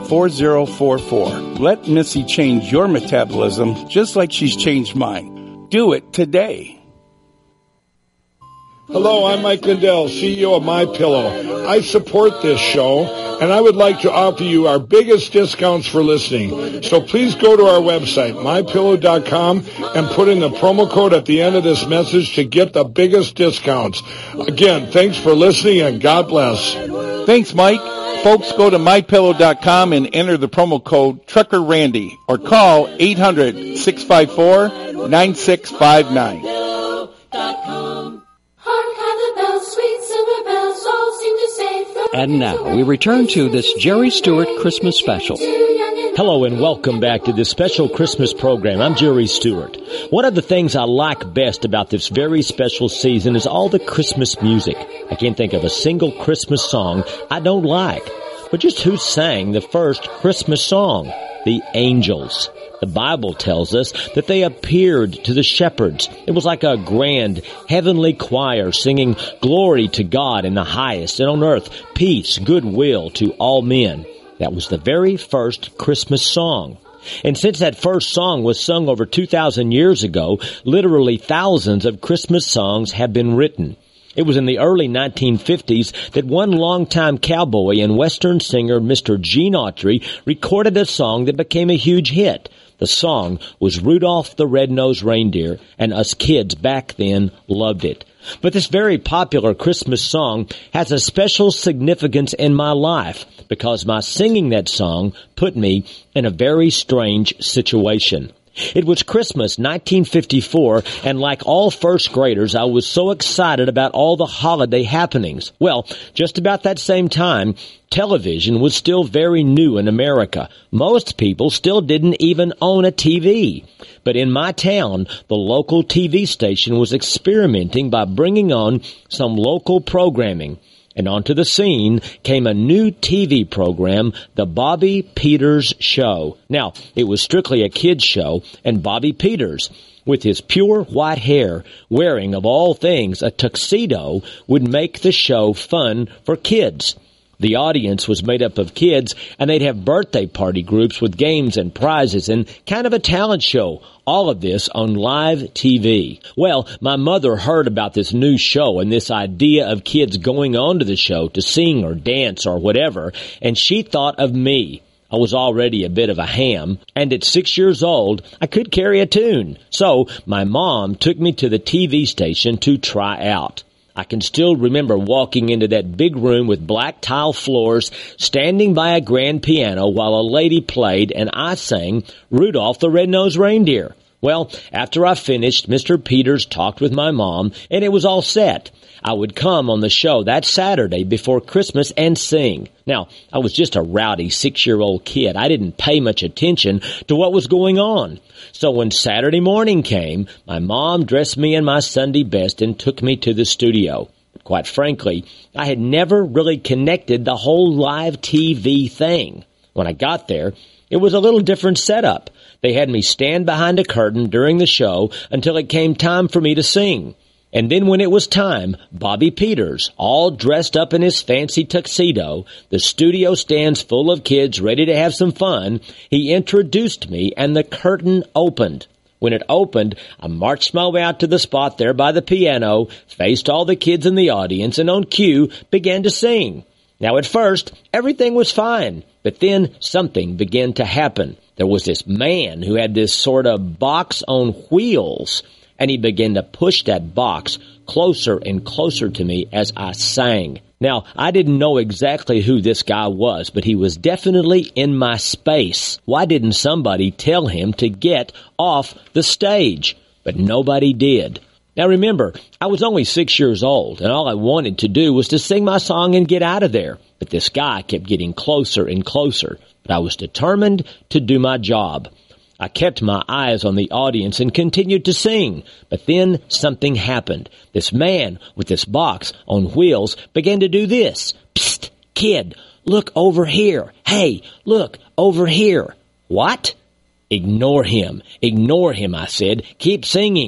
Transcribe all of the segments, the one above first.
888-848-4044. Let Missy change your metabolism just like she's changed mine. Do it today. Hello, I'm Mike Lindell, CEO of MyPillow. I support this show, and I would like to offer you our biggest discounts for listening. So please go to our website, MyPillow.com, and put in the promo code at the end of this message to get the biggest discounts. Again, thanks for listening, and God bless. Thanks, Mike. Folks, go to MyPillow.com and enter the promo code TruckerRandy or call 800-654-9659. And now we return to this Jerry Stewart Christmas special. Hello and welcome back to this special Christmas program. I'm Jerry Stewart. One of the things I like best about this very special season is all the Christmas music. I can't think of a single Christmas song I don't like. But just who sang the first Christmas song? The angels. The Bible tells us that they appeared to the shepherds. It was like a grand heavenly choir singing glory to God in the highest, and on earth peace, goodwill to all men. That was the very first Christmas song. And since that first song was sung over 2,000 years ago, literally thousands of Christmas songs have been written. It was in the early 1950s that one longtime cowboy and Western singer, Mr. Gene Autry, recorded a song that became a huge hit. The song was Rudolph the Red-Nosed Reindeer, and us kids back then loved it. But this very popular Christmas song has a special significance in my life because my singing that song put me in a very strange situation. It was Christmas 1954, and like all first graders, I was so excited about all the holiday happenings. Well, just about that same time, television was still very new in America. Most people still didn't even own a TV. But in my town, the local TV station was experimenting by bringing on some local programming. And onto the scene came a new TV program, The Bobby Peters Show. Now, it was strictly a kid's show, and Bobby Peters, with his pure white hair, wearing, of all things, a tuxedo, would make the show fun for kids. The audience was made up of kids, and they'd have birthday party groups with games and prizes and kind of a talent show. All of this on live TV. Well, my mother heard about this new show and this idea of kids going on to the show to sing or dance or whatever, and she thought of me. I was already a bit of a ham, and at 6 years old, I could carry a tune. So my mom took me to the TV station to try out. I can still remember walking into that big room with black tile floors, standing by a grand piano while a lady played and I sang Rudolph the Red-Nosed Reindeer. Well, after I finished, Mr. Peters talked with my mom and it was all set. I would come on the show that Saturday before Christmas and sing. Now, I was just a rowdy 6-year-old kid. I didn't pay much attention to what was going on. So when Saturday morning came, my mom dressed me in my Sunday best and took me to the studio. Quite frankly, I had never really connected the whole live TV thing. When I got there, it was a little different setup. They had me stand behind a curtain during the show until it came time for me to sing. And then when it was time, Bobby Peters, all dressed up in his fancy tuxedo, the studio stands full of kids ready to have some fun, he introduced me and the curtain opened. When it opened, I marched my way out to the spot there by the piano, faced all the kids in the audience, and on cue began to sing. Now at first, everything was fine, but then something began to happen. There was this man who had this sort of box on wheels, and he began to push that box closer and closer to me as I sang. Now, I didn't know exactly who this guy was, but he was definitely in my space. Why didn't somebody tell him to get off the stage? But nobody did. Now remember, I was only 6 years old, and all I wanted to do was to sing my song and get out of there. But this guy kept getting closer and closer. But I was determined to do my job. I kept my eyes on the audience and continued to sing. But then something happened. This man with this box on wheels began to do this. Psst, kid, look over here. Hey, look over here. What? Ignore him, I said. Keep singing.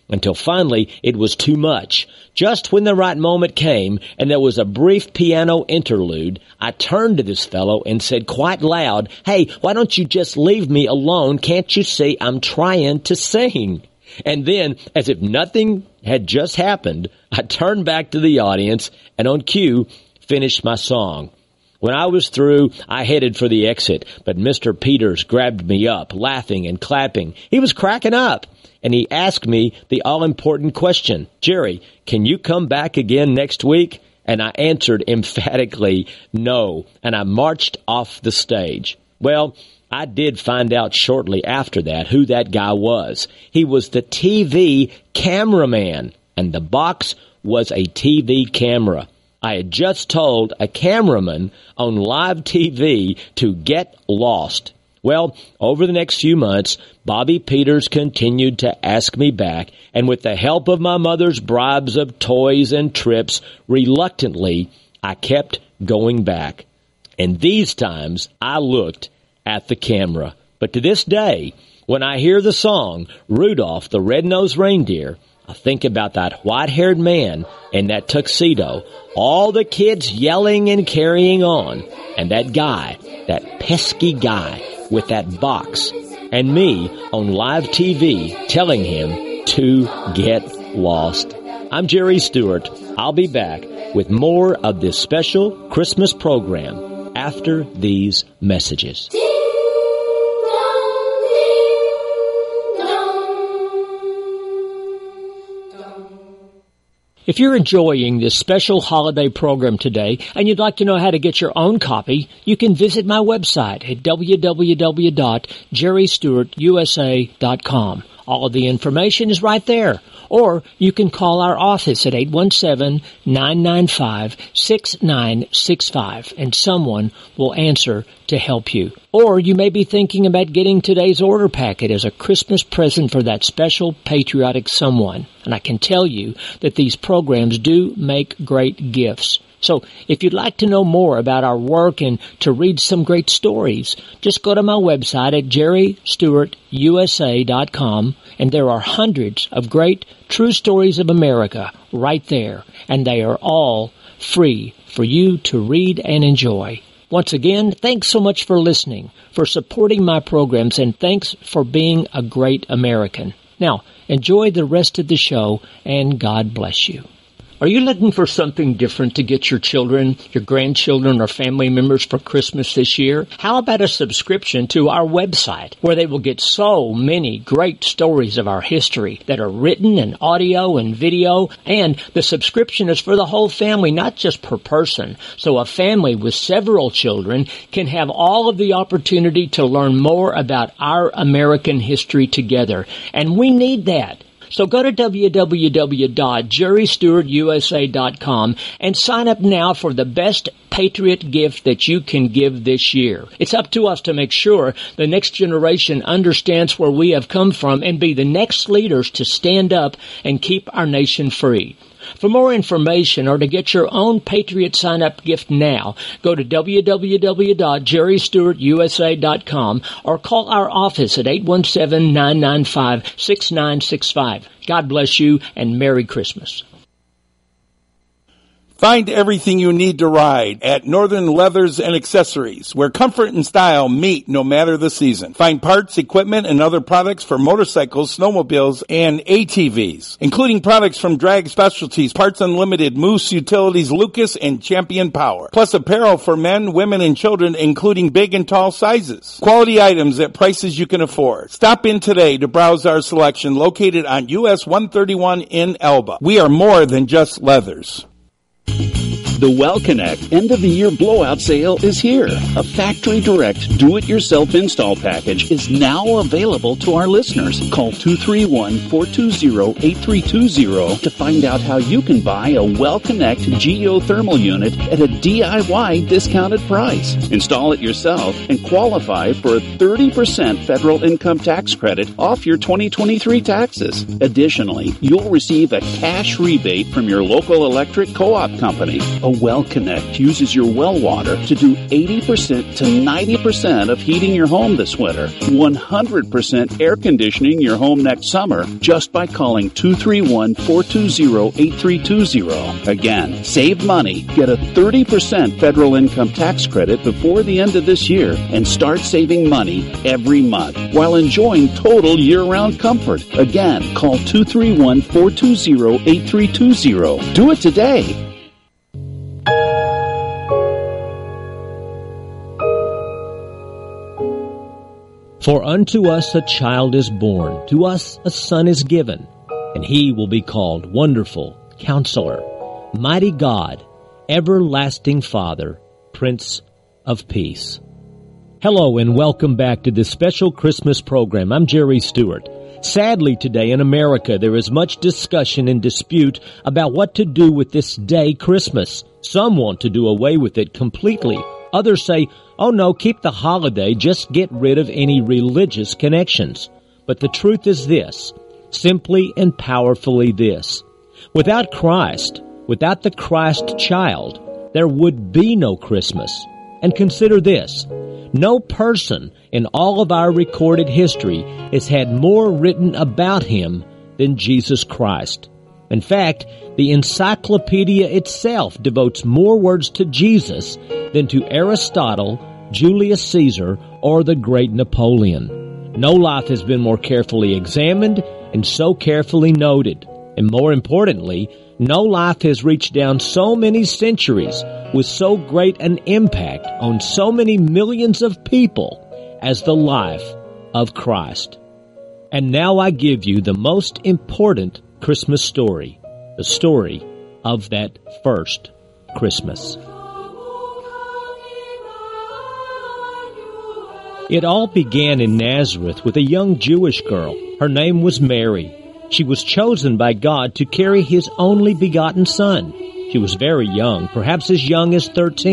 until finally it was too much. Just when the right moment came and there was a brief piano interlude, I turned to this fellow and said quite loud, "Hey, why don't you just leave me alone? Can't you see I'm trying to sing?" And then, as if nothing had just happened, I turned back to the audience and on cue finished my song. When I was through, I headed for the exit, but Mr. Peters grabbed me up, laughing and clapping. He was cracking up, and he asked me the all-important question, "Jerry, can you come back again next week?" And I answered emphatically, "No," and I marched off the stage. Well, I did find out shortly after that who that guy was. He was the TV cameraman, and the box was a TV camera. I had just told a cameraman on live TV to get lost. Well, over the next few months, Bobby Peters continued to ask me back, and with the help of my mother's bribes of toys and trips, reluctantly, I kept going back. And these times, I looked at the camera. But to this day, when I hear the song, Rudolph the Red-Nosed Reindeer, I think about that white-haired man in that tuxedo, all the kids yelling and carrying on, and that guy, that pesky guy with that box, and me on live TV telling him to get lost. I'm Jerry Stewart. I'll be back with more of this special Christmas program after these messages. If you're enjoying this special holiday program today and you'd like to know how to get your own copy, you can visit my website at www.jerrystewartusa.com. All of the information is right there. Or you can call our office at 817-995-6965 and someone will answer to help you. Or you may be thinking about getting today's order packet as a Christmas present for that special patriotic someone. And I can tell you that these programs do make great gifts. So if you'd like to know more about our work and to read some great stories, just go to my website at jerrystewartusa.com, and there are hundreds of great true stories of America right there, and they are all free for you to read and enjoy. Once again, thanks so much for listening, for supporting my programs, and thanks for being a great American. Now, enjoy the rest of the show, and God bless you. Are you looking for something different to get your children, your grandchildren, or family members for Christmas this year? How about a subscription to our website where they will get so many great stories of our history that are written in audio and video, and the subscription is for the whole family, not just per person. So a family with several children can have all of the opportunity to learn more about our American history together, and we need that. So go to www.jerrystewartusa.com and sign up now for the best Patriot gift that you can give this year. It's up to us to make sure the next generation understands where we have come from and be the next leaders to stand up and keep our nation free. For more information or to get your own Patriot sign-up gift now, go to www.jerrystewartusa.com or call our office at 817-995-6965. God bless you and Merry Christmas. Find everything you need to ride at Northern Leathers and Accessories, where comfort and style meet no matter the season. Find parts, equipment, and other products for motorcycles, snowmobiles, and ATVs, including products from Drag Specialties, Parts Unlimited, Moose Utilities, Lucas, and Champion Power. Plus apparel for men, women, and children, including big and tall sizes. Quality items at prices you can afford. Stop in today to browse our selection located on US 131 in Elba. We are more than just leathers. The WellConnect end-of-the-year blowout sale is here. A factory-direct, do-it-yourself install package is now available to our listeners. Call 231-420-8320 to find out how you can buy a WellConnect geothermal unit at a DIY discounted price. Install it yourself and qualify for a 30% federal income tax credit off your 2023 taxes. Additionally, you'll receive a cash rebate from your local electric co-op company. A Well Connect uses your well water to do 80% to 90% of heating your home this winter, 100% air conditioning your home next summer, just by calling 231-420-8320. Again, save money, get a 30% federal income tax credit before the end of this year, and start saving money every month while enjoying total year-round comfort. Again, call 231-420-8320. Do it today. For unto us a child is born, to us a son is given, and he will be called Wonderful, Counselor, Mighty God, Everlasting Father, Prince of Peace. Hello and welcome back to this special Christmas program. I'm Jerry Stewart. Sadly, today in America, there is much discussion and dispute about what to do with this day, Christmas. Some want to do away with it completely. Others say, oh no, keep the holiday, just get rid of any religious connections. But the truth is this, simply and powerfully this. Without Christ, without the Christ child, there would be no Christmas. And consider this, no person in all of our recorded history has had more written about him than Jesus Christ. In fact, the encyclopedia itself devotes more words to Jesus than to Aristotle, Julius Caesar, or the great Napoleon. No life has been more carefully examined and so carefully noted. And more importantly, no life has reached down so many centuries with so great an impact on so many millions of people as the life of Christ. And now I give you the most important Christmas story, the story of that first Christmas. It all began in Nazareth with a young Jewish girl. Her name was Mary. She was chosen by God to carry His only begotten Son. She was very young, perhaps as young as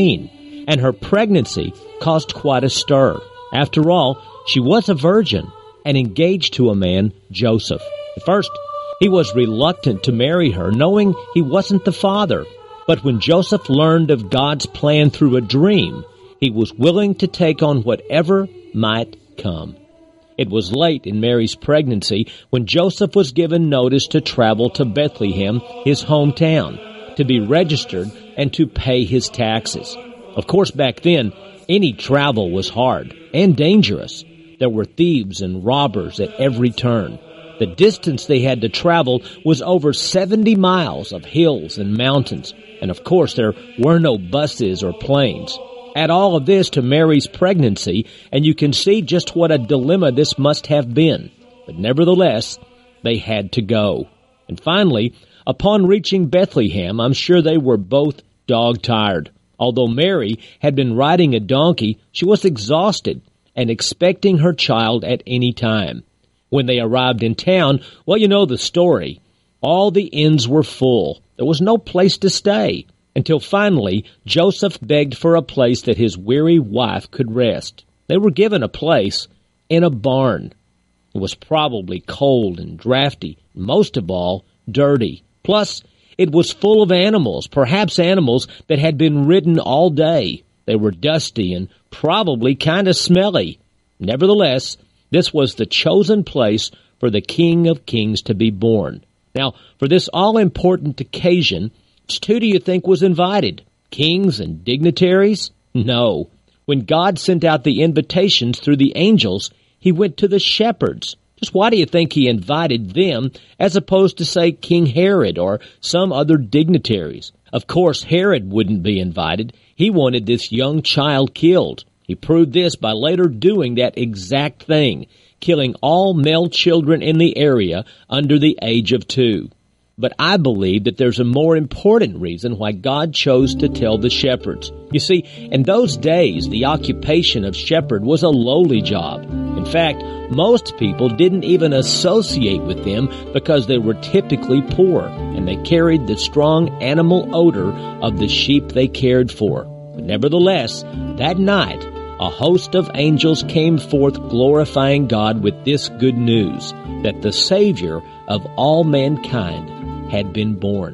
13, and her pregnancy caused quite a stir. After all, she was a virgin and engaged to a man, Joseph. At first, he was reluctant to marry her, knowing he wasn't the father. But when Joseph learned of God's plan through a dream, he was willing to take on whatever might come. It was late in Mary's pregnancy when Joseph was given notice to travel to Bethlehem, his hometown, to be registered and to pay his taxes. Of course, back then, any travel was hard and dangerous. There were thieves and robbers at every turn. The distance they had to travel was over 70 miles of hills and mountains. And of course, there were no buses or planes. Add all of this to Mary's pregnancy, and you can see just what a dilemma this must have been. But nevertheless, they had to go. And finally, upon reaching Bethlehem, I'm sure they were both dog-tired. Although Mary had been riding a donkey, she was exhausted and expecting her child at any time. When they arrived in town, well, you know the story. All the inns were full. There was no place to stay. Until finally, Joseph begged for a place that his weary wife could rest. They were given a place in a barn. It was probably cold and drafty, most of all, dirty. Plus, it was full of animals, perhaps animals that had been ridden all day. They were dusty and probably kind of smelly. Nevertheless, this was the chosen place for the King of Kings to be born. Now, for this all-important occasion, who do you think was invited? Kings and dignitaries? No. When God sent out the invitations through the angels, He went to the shepherds. Just why do you think He invited them as opposed to, say, King Herod or some other dignitaries? Of course, Herod wouldn't be invited. He wanted this young child killed. He proved this by later doing that exact thing, killing all male children in the area under the age of 2. But I believe that there's a more important reason why God chose to tell the shepherds. You see, in those days, the occupation of shepherd was a lowly job. In fact, most people didn't even associate with them because they were typically poor, and they carried the strong animal odor of the sheep they cared for. But nevertheless, that night, a host of angels came forth glorifying God with this good news, that the Savior of all mankind had been born.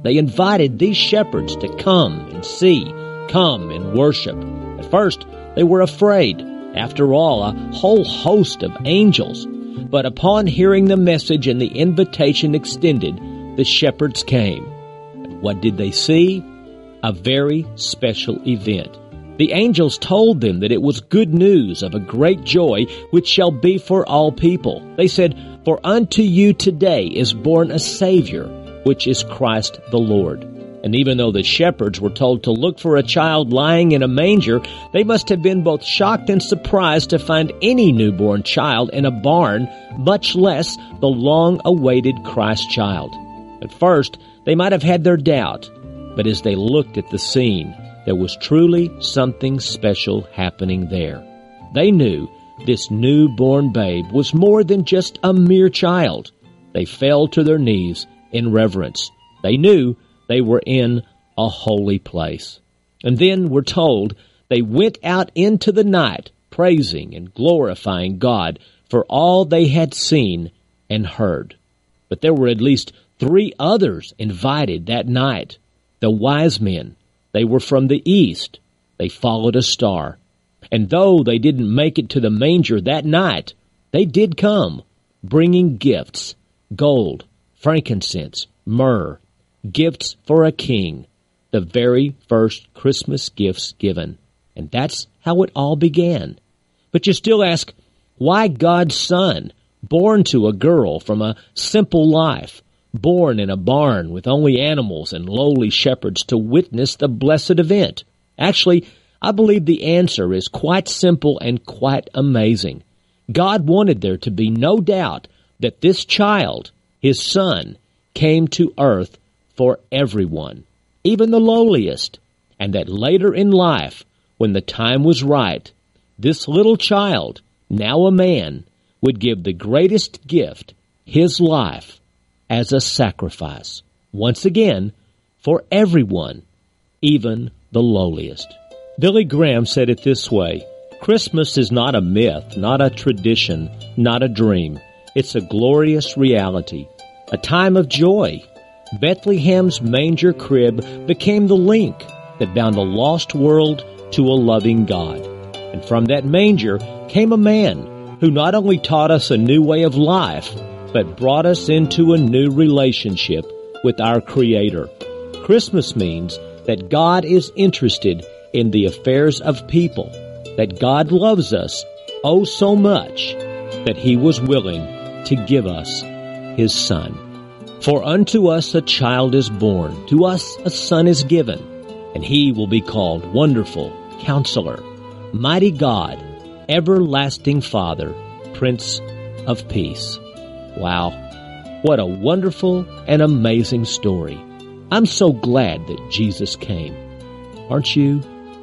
They invited these shepherds to come and see, come and worship. At first, they were afraid. After all, a whole host of angels. But upon hearing the message and the invitation extended, the shepherds came. And what did they see? A very special event. The angels told them that it was good news of a great joy which shall be for all people. They said, "For unto you today is born a Savior, which is Christ the Lord." And even though the shepherds were told to look for a child lying in a manger, they must have been both shocked and surprised to find any newborn child in a barn, much less the long-awaited Christ child. At first, they might have had their doubt, but as they looked at the scene, there was truly something special happening there. They knew this newborn babe was more than just a mere child. They fell to their knees in reverence. They knew they were in a holy place. And then we're told they went out into the night, praising and glorifying God for all they had seen and heard. But there were at least 3 others invited that night. The wise men, they were from the east. They followed a star. And though they didn't make it to the manger that night, they did come, bringing gifts, gold, frankincense, myrrh, gifts for a king, the very first Christmas gifts given. And that's how it all began. But you still ask, why God's Son, born to a girl from a simple life, born in a barn with only animals and lowly shepherds to witness the blessed event? Actually, I believe the answer is quite simple and quite amazing. God wanted there to be no doubt that this child, His Son, came to earth for everyone, even the lowliest, and that later in life, when the time was right, this little child, now a man, would give the greatest gift, his life, as a sacrifice, once again, for everyone, even the lowliest. Billy Graham said it this way, "Christmas is not a myth, not a tradition, not a dream. It's a glorious reality, a time of joy. Bethlegem's manger crib became the link that bound a lost world to a loving God. And from that manger came a man who not only taught us a new way of life, but brought us into a new relationship with our Creator. Christmas means that God is interested in the affairs of people, that God loves us oh so much that He was willing to give us His Son. For unto us a child is born, to us a son is given, and He will be called Wonderful, Counselor, Mighty God, Everlasting Father, Prince of Peace." Wow, what a wonderful and amazing story. I'm so glad that Jesus came. Aren't you?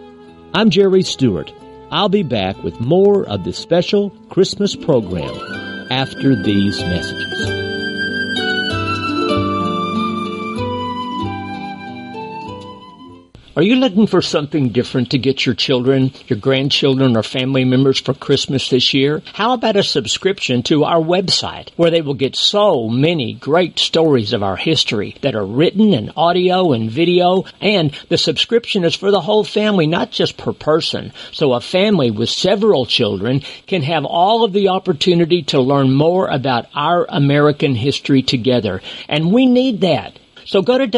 I'm Jerry Stewart. I'll be back with more of this special Christmas program after these messages. Are you looking for something different to get your children, your grandchildren, or family members for Christmas this year? How about a subscription to our website where they will get so many great stories of our history that are written in audio and video, and the subscription is for the whole family, not just per person. So a family with several children can have all of the opportunity to learn more about our American history together. And we need that. So go to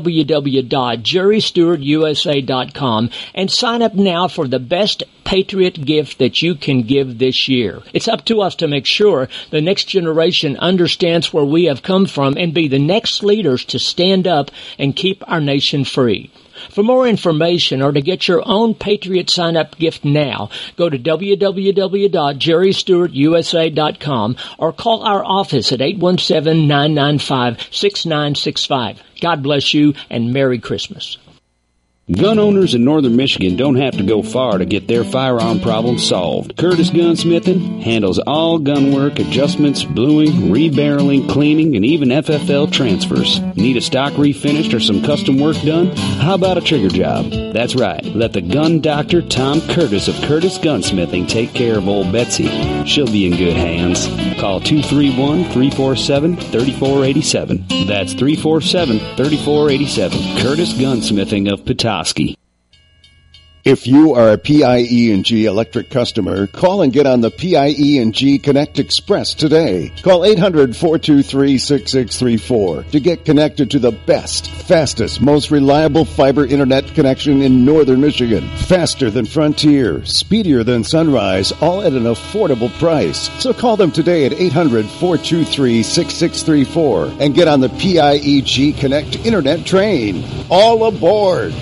www.jerrystewartusa.com and sign up now for the best Patriot gift that you can give this year. It's up to us to make sure the next generation understands where we have come from and be the next leaders to stand up and keep our nation free. For more information or to get your own Patriot sign-up gift now, go to www.jerrystewartusa.com or call our office at 817-995-6965. God bless you and Merry Christmas. Gun owners in northern Michigan don't have to go far to get their firearm problems solved. Curtis Gunsmithing handles all gun work, adjustments, bluing, rebarreling, cleaning, and even FFL transfers. Need a stock refinished or some custom work done? How about a trigger job? That's right. Let the gun doctor, Tom Curtis of Curtis Gunsmithing, take care of old Betsy. She'll be in good hands. Call 231-347-3487. That's 347-3487. Curtis Gunsmithing of Petoskey. If you are a PIE&G electric customer, call and get on the PIE&G Connect Express today. Call 800-423-6634 to get connected to the best, fastest, most reliable fiber internet connection in northern Michigan. Faster than Frontier, speedier than Sunrise, all at an affordable price. So call them today at 800-423-6634 and get on the PIE&G Connect internet train. All aboard!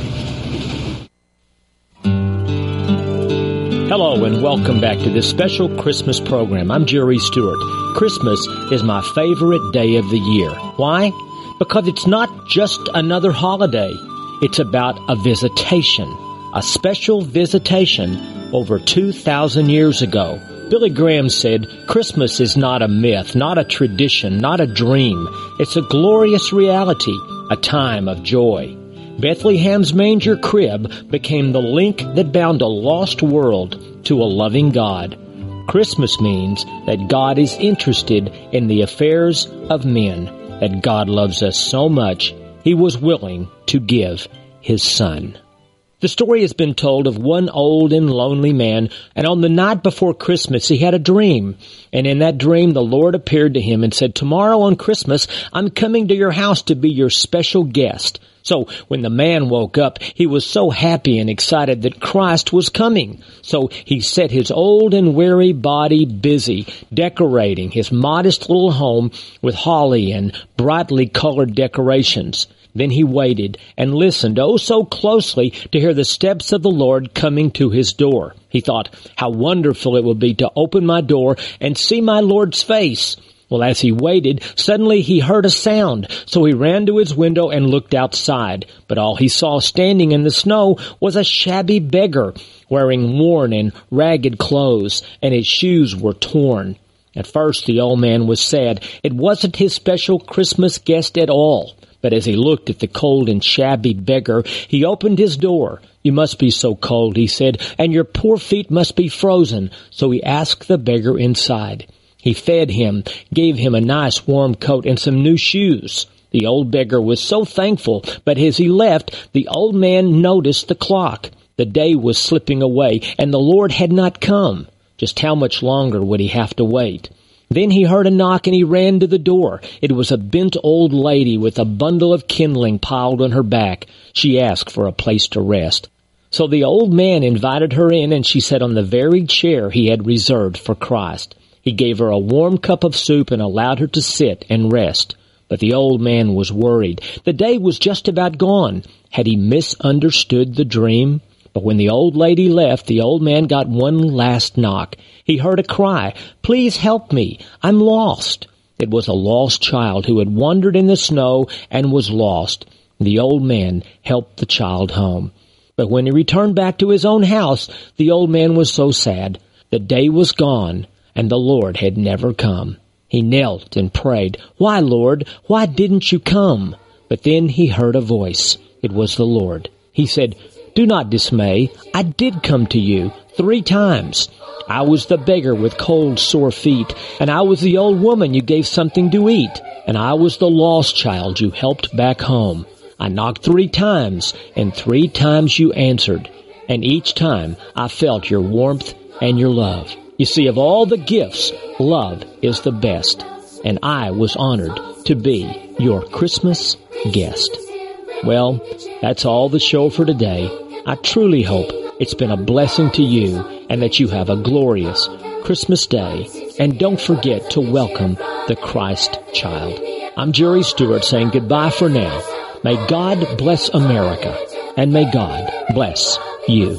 Hello and welcome back to this special Christmas program. I'm Jerry Stewart. Christmas is my favorite day of the year. Why? Because it's not just another holiday. It's about a visitation, a special visitation over 2,000 years ago. Billy Graham said, Christmas is not a myth, not a tradition, not a dream. It's a glorious reality, a time of joy. Bethlehem's manger crib became the link that bound a lost world to a loving God. Christmas means that God is interested in the affairs of men, that God loves us so much, He was willing to give His Son. The story has been told of one old and lonely man, and on the night before Christmas he had a dream. And in that dream the Lord appeared to him and said, tomorrow on Christmas I'm coming to your house to be your special guest. So when the man woke up, he was so happy and excited that Christ was coming. So he set his old and weary body busy, decorating his modest little home with holly and brightly colored decorations. Then he waited and listened oh so closely to hear the steps of the Lord coming to his door. He thought, how wonderful it would be to open my door and see my Lord's face. Well, as he waited, suddenly he heard a sound, so he ran to his window and looked outside. But all he saw standing in the snow was a shabby beggar, wearing worn and ragged clothes, and his shoes were torn. At first the old man was sad. It wasn't his special Christmas guest at all. But as he looked at the cold and shabby beggar, he opened his door. You must be so cold, he said, and your poor feet must be frozen. So he asked the beggar inside. He fed him, gave him a nice warm coat and some new shoes. The old beggar was so thankful, but as he left, the old man noticed the clock. The day was slipping away, and the Lord had not come. Just how much longer would he have to wait? Then he heard a knock and he ran to the door. It was a bent old lady with a bundle of kindling piled on her back. She asked for a place to rest. So the old man invited her in, and she sat on the very chair he had reserved for Christ. He gave her a warm cup of soup and allowed her to sit and rest. But the old man was worried. The day was just about gone. Had he misunderstood the dream? But when the old lady left, the old man got one last knock. He heard a cry, "Please help me, I'm lost." It was a lost child who had wandered in the snow and was lost. The old man helped the child home. But when he returned back to his own house, the old man was so sad. The day was gone, and the Lord had never come. He knelt and prayed, "Why, Lord, why didn't you come?" But then he heard a voice. It was the Lord. He said, "Do not dismay. I did come to you 3 times. I was the beggar with cold, sore feet, and I was the old woman you gave something to eat, and I was the lost child you helped back home. I knocked 3 times, and 3 times you answered, and each time I felt your warmth and your love." You see, of all the gifts, love is the best, and I was honored to be your Christmas guest. Well, that's all the show for today. I truly hope it's been a blessing to you and that you have a glorious Christmas day. And don't forget to welcome the Christ child. I'm Jerry Stewart saying goodbye for now. May God bless America, and may God bless you.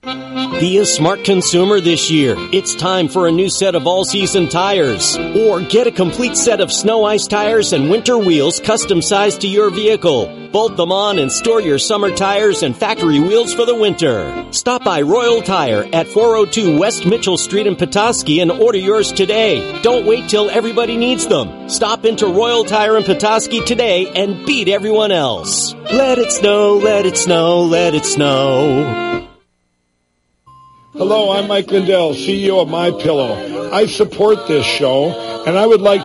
Be a smart consumer this year. It's time for a new set of all-season tires. Or get a complete set of snow ice tires and winter wheels custom-sized to your vehicle. Bolt them on and store your summer tires and factory wheels for the winter. Stop by Royal Tire at 402 West Mitchell Street in Petoskey and order yours today. Don't wait till everybody needs them. Stop into Royal Tire in Petoskey today and beat everyone else. Let it snow, let it snow, let it snow. Hello, I'm Mike Lindell, CEO of MyPillow. I support this show, and I would like